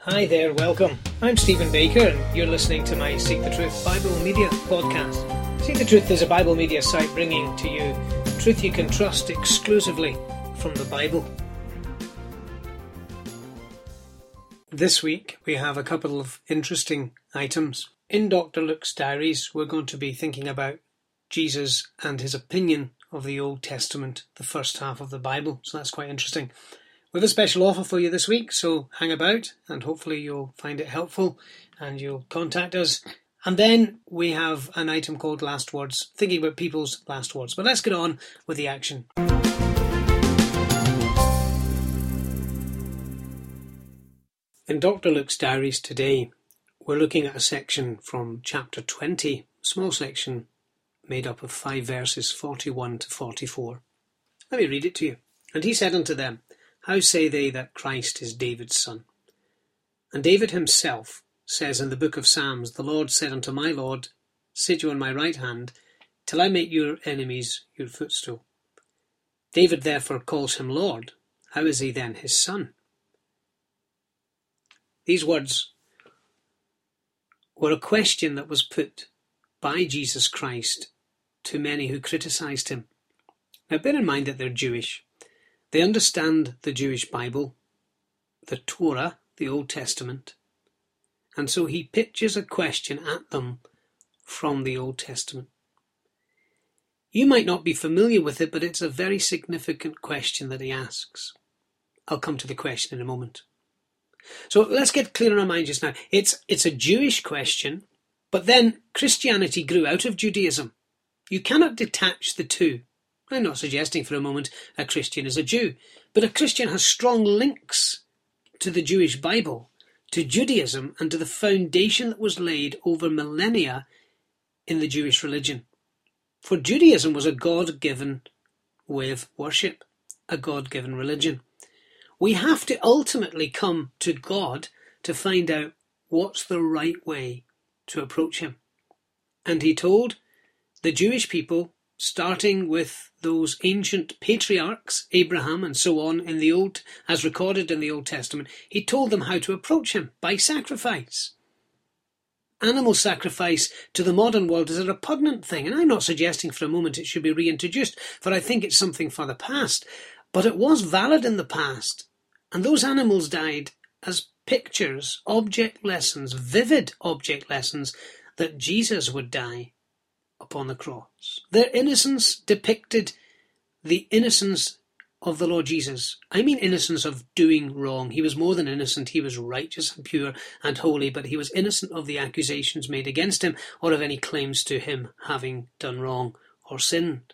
Hi there, welcome. I'm Stephen Baker and you're listening to my Seek the Truth Bible Media podcast. Seek the Truth is a Bible media site bringing to you truth you can trust exclusively from the Bible. This week we have a couple of interesting items. In Dr. Luke's diaries we're going to be thinking about Jesus and his opinion of the Old Testament, the first half of the Bible, so that's quite interesting. We have a special offer for you this week, so hang about and hopefully you'll find it helpful and you'll contact us. And then we have an item called Last Words, thinking about people's last words. But let's get on with the action. In Dr. Luke's diaries today, we're looking at a section from chapter 20, a small section made up of 5 verses, 41 to 44. Let me read it to you. And he said unto them, How say they that Christ is David's son? And David himself says in the book of Psalms, The Lord said unto my Lord, Sit you on my right hand, till I make your enemies your footstool. David therefore calls him Lord. How is he then his son? These words were a question that was put by Jesus Christ to many who criticised him. Now bear in mind that they're Jewish. They understand the Jewish Bible, the Torah, the Old Testament, and so he pitches a question at them from the Old Testament. You might not be familiar with it, but it's a very significant question that he asks. I'll come to the question in a moment. So let's get clear in our minds just now. It's a Jewish question, but then Christianity grew out of Judaism. You cannot detach the two. I'm not suggesting for a moment a Christian is a Jew, but a Christian has strong links to the Jewish Bible, to Judaism, and to the foundation that was laid over millennia in the Jewish religion. For Judaism was a God-given way of worship, a God-given religion. We have to ultimately come to God to find out what's the right way to approach him. And he told the Jewish people, starting with those ancient patriarchs, Abraham and so on, in the Old, as recorded in the Old Testament, he told them how to approach him, by sacrifice. Animal sacrifice to the modern world is a repugnant thing, and I'm not suggesting for a moment it should be reintroduced, for I think it's something for the past. But it was valid in the past, and those animals died as pictures, object lessons, vivid object lessons, that Jesus would die upon the cross. Their innocence depicted the innocence of the Lord Jesus. I mean innocence of doing wrong. He was more than innocent. He was righteous and pure and holy, but he was innocent of the accusations made against him or of any claims to him having done wrong or sinned.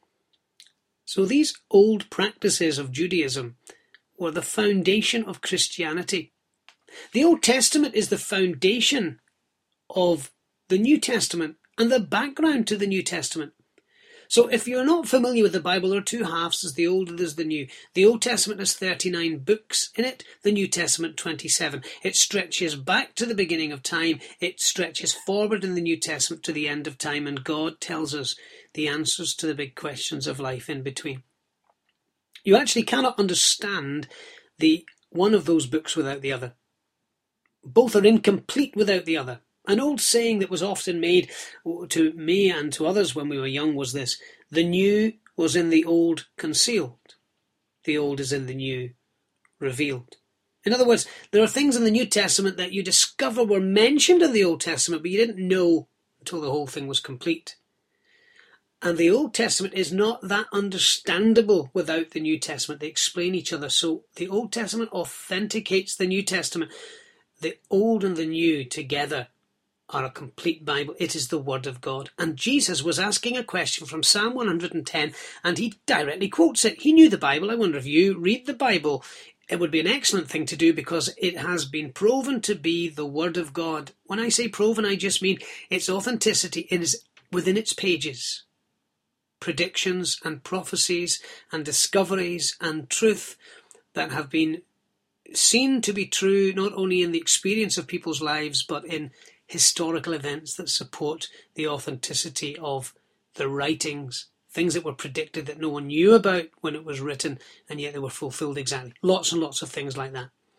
So these old practices of Judaism were the foundation of Christianity. The Old Testament is the foundation of the New Testament and the background to the New Testament. So if you're not familiar with the Bible, there are 2 halves, there's the Old and there's the New. The Old Testament has 39 books in it, the New Testament 27. It stretches back to the beginning of time, it stretches forward in the New Testament to the end of time, and God tells us the answers to the big questions of life in between. You actually cannot understand the one of those books without the other. Both are incomplete without the other. An old saying that was often made to me and to others when we were young was this: the new was in the old concealed. The old is in the new revealed. In other words, there are things in the New Testament that you discover were mentioned in the Old Testament, but you didn't know until the whole thing was complete. And the Old Testament is not that understandable without the New Testament. They explain each other. So the Old Testament authenticates the New Testament. The Old and the New together are a complete Bible. It is the Word of God. And Jesus was asking a question from Psalm 110, and he directly quotes it. He knew the Bible. I wonder if you read the Bible. It would be an excellent thing to do because it has been proven to be the Word of God. When I say proven, I just mean its authenticity. It is within its pages. Predictions and prophecies and discoveries and truth that have been seen to be true not only in the experience of people's lives but in historical events that support the authenticity of the writings, things that were predicted that no one knew about when it was written, and yet they were fulfilled exactly. Lots and lots of things like that.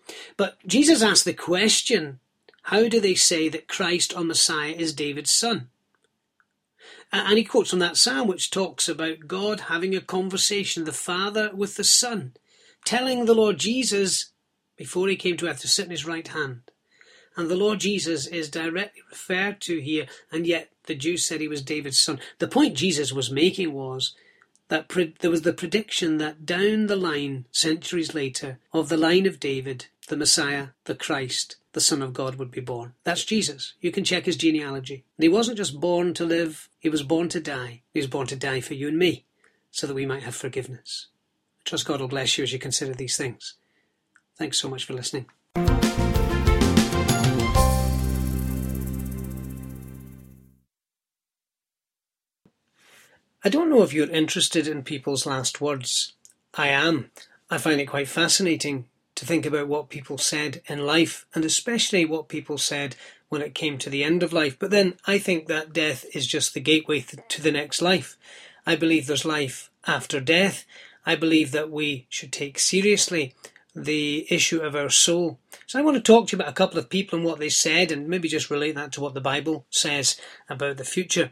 But Jesus asked the question, how do they say that Christ or Messiah is David's son? And he quotes from that psalm which talks about God having a conversation, the Father with the Son, telling the Lord Jesus, before he came to earth, to sit in his right hand. And the Lord Jesus is directly referred to here, and yet the Jews said he was David's son. The point Jesus was making was that there was the prediction that down the line, centuries later, of the line of David, the Messiah, the Christ, the Son of God would be born. That's Jesus. You can check his genealogy. And he wasn't just born to live, he was born to die. He was born to die for you and me, so that we might have forgiveness. I trust God will bless you as you consider these things. Thanks so much for listening. I don't know if you're interested in people's last words. I am. I find it quite fascinating to think about what people said in life, and especially what people said when it came to the end of life. But then I think that death is just the gateway to the next life. I believe there's life after death. I believe that we should take seriously the issue of our soul. So I want to talk to you about a couple of people and what they said, and maybe just relate that to what the Bible says about the future.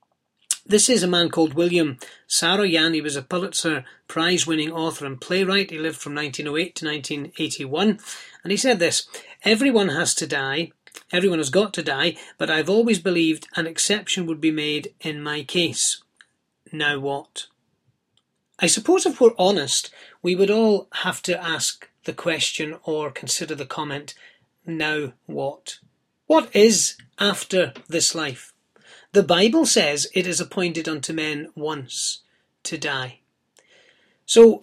This is a man called William Saroyan. He was a Pulitzer Prize-winning author and playwright. He lived from 1908 to 1981. And he said this, "Everyone has to die. Everyone has got to die, but I've always believed an exception would be made in my case. Now what?" I suppose if we're honest, we would all have to ask the question or consider the comment, now what? What is after this life? The Bible says it is appointed unto men once to die. So,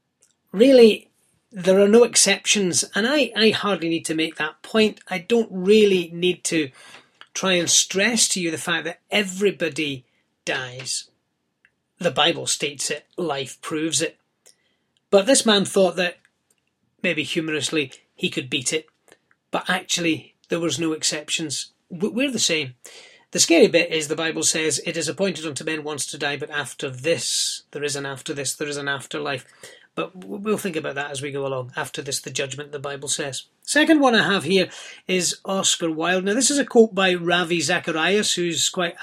really, there are no exceptions, and I hardly need to make that point. I don't really need to try and stress to you the fact that everybody dies. The Bible states it, life proves it. But this man thought that, maybe humorously, he could beat it, but actually there was no exceptions. We're the same. The scary bit is the Bible says it is appointed unto men once to die, but after this, there is an after this, there is an afterlife. But we'll think about that as we go along. After this, the judgment, the Bible says. Second one I have here is Oscar Wilde. Now, this is a quote by Ravi Zacharias, who's quite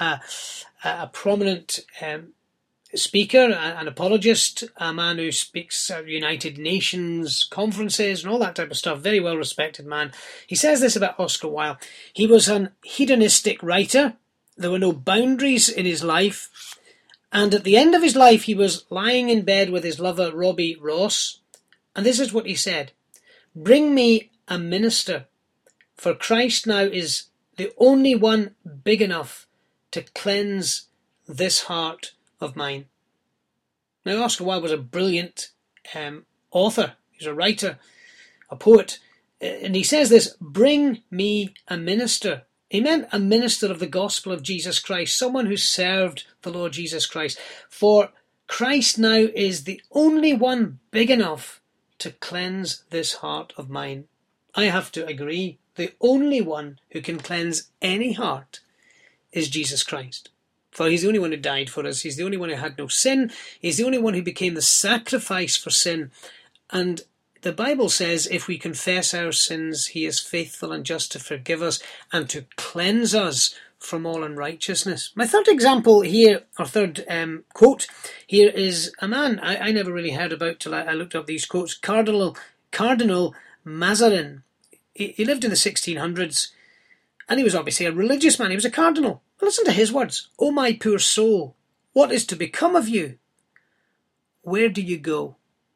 a prominent speaker, an apologist, a man who speaks at United Nations conferences and all that type of stuff. Very well respected man. He says this about Oscar Wilde. He was an hedonistic writer. There were no boundaries in his life. And at the end of his life, he was lying in bed with his lover, Robbie Ross. And this is what he said. "Bring me a minister, for Christ now is the only one big enough to cleanse this heart of mine." Now, Oscar Wilde was a brilliant author. He was a writer, a poet. And he says this, "Bring me a minister." He meant a minister of the gospel of Jesus Christ, someone who served the Lord Jesus Christ. For Christ now is the only one big enough to cleanse this heart of mine. I have to agree. The only one who can cleanse any heart is Jesus Christ. For he's the only one who died for us. He's the only one who had no sin. He's the only one who became the sacrifice for sin. And the Bible says if we confess our sins, he is faithful and just to forgive us and to cleanse us from all unrighteousness. My third example here, or third quote here, is a man I never really heard about till I looked up these quotes. Cardinal Mazarin. He lived in the 1600s, and he was obviously a religious man. He was a cardinal. Listen to his words. "O my poor soul, what is to become of you? Where do you go?"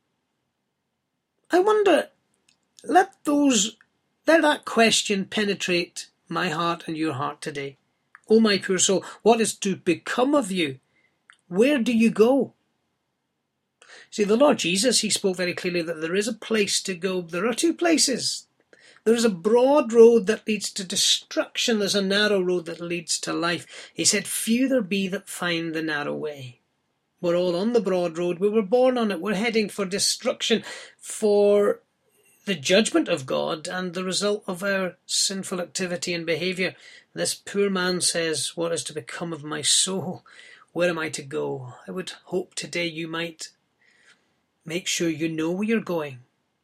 I wonder, let that question penetrate my heart and your heart today. "O my poor soul, what is to become of you? Where do you go?" See, the Lord Jesus, he spoke very clearly that there is a place to go. There are two places. There is a broad road that leads to destruction. There's a narrow road that leads to life. He said, "Few there be that find the narrow way." We're all on the broad road. We were born on it. We're heading for destruction, for the judgment of God and the result of our sinful activity and behaviour. This poor man says, "What is to become of my soul? Where am I to go?" I would hope today you might make sure you know where you're going.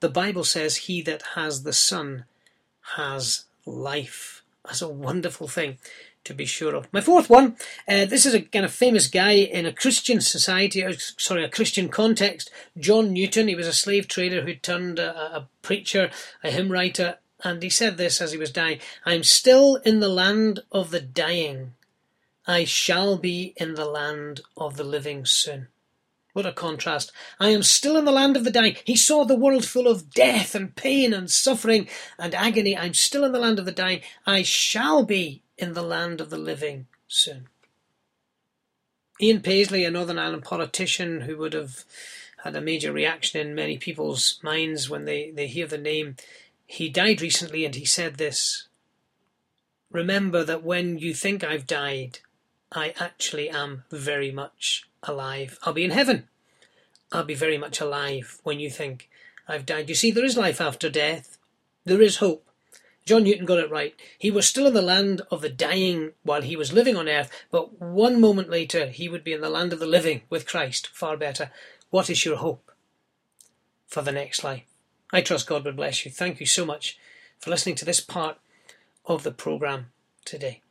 the Bible says he that has the Son has life. That's a wonderful thing to be sure of. My fourth one, this is a kind of famous guy in a Christian society, a Christian context, John Newton. He was a slave trader who turned a preacher, a hymn writer, and he said this as he was dying: "I'm still in the land of the dying. I shall be in the land of the living soon." What a contrast. I am still in the land of the dying. He saw the world full of death and pain and suffering and agony. I'm still in the land of the dying. I shall be in the land of the living soon. Ian Paisley, a Northern Ireland politician who would have had a major reaction in many people's minds when they hear the name, he died recently and he said this: "Remember that when you think I've died, I actually am very much alive. I'll be in heaven. I'll be very much alive when you think I've died." You see, there is life after death. There is hope. John Newton got it right. He was still in the land of the dying while he was living on earth, but one moment later he would be in the land of the living with Christ. Far better. What is your hope for the next life? I trust God will bless you. Thank you so much for listening to this part of the programme today.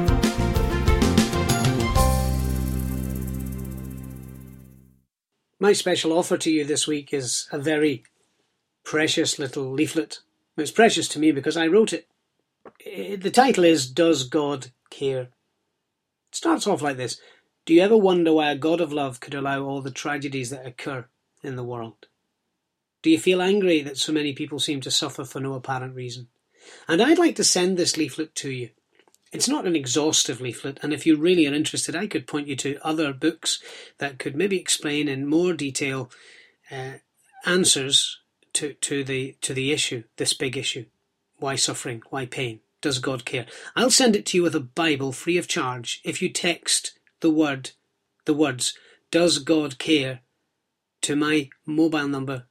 My special offer to you this week is a very precious little leaflet. It's precious to me because I wrote it. The title is "Does God Care?" It starts off like this: "Do you ever wonder why a God of love could allow all the tragedies that occur in the world? Do you feel angry that so many people seem to suffer for no apparent reason?" And I'd like to send this leaflet to you. It's not an exhaustive leaflet, and if you really are interested, I could point you to other books that could maybe explain in more detail answers to the issue, this big issue. Why suffering? Why pain? Does God care? I'll send it to you with a Bible free of charge if you text the words "Does God care?" to my mobile number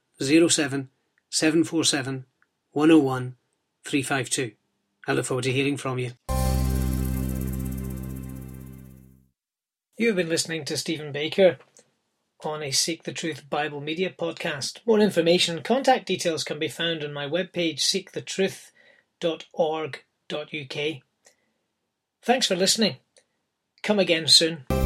07747 101 352. I look forward to hearing from you. You have been listening to Stephen Baker on a Seek the Truth Bible Media podcast. More information and contact details can be found on my webpage, seekthetruth.org.uk. Thanks for listening. Come again soon.